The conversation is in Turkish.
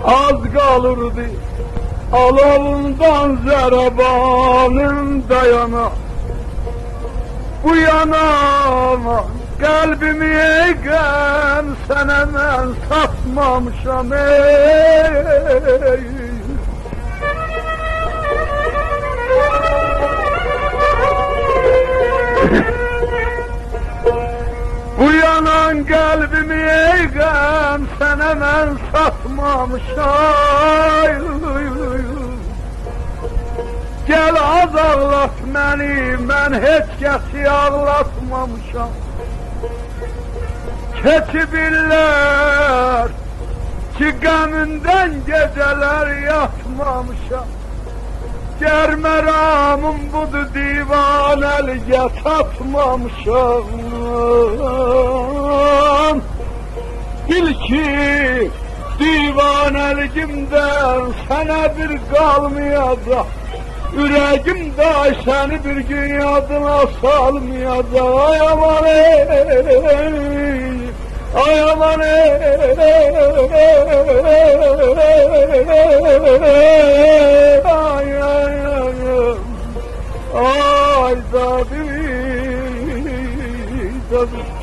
az kalırdı alovundan zerabanım dayana. Bu yana kalbimi eğen sana ben satmamışam ey. Bu yanan kalbimi eğen sana ben satmamışam. Gel az ağlat beni, ben hiç kesi ağlatmamışam. Keçibirler ki geminden geceler yatmamışam. Germeramım budu divanelige satmamışam. Bil ki divaneligimden sana bir kalmayacak. Yüreğimde seni bir gün yadına salmayacak. Ay aman ey, ay aman ey, ay ay ay, ay da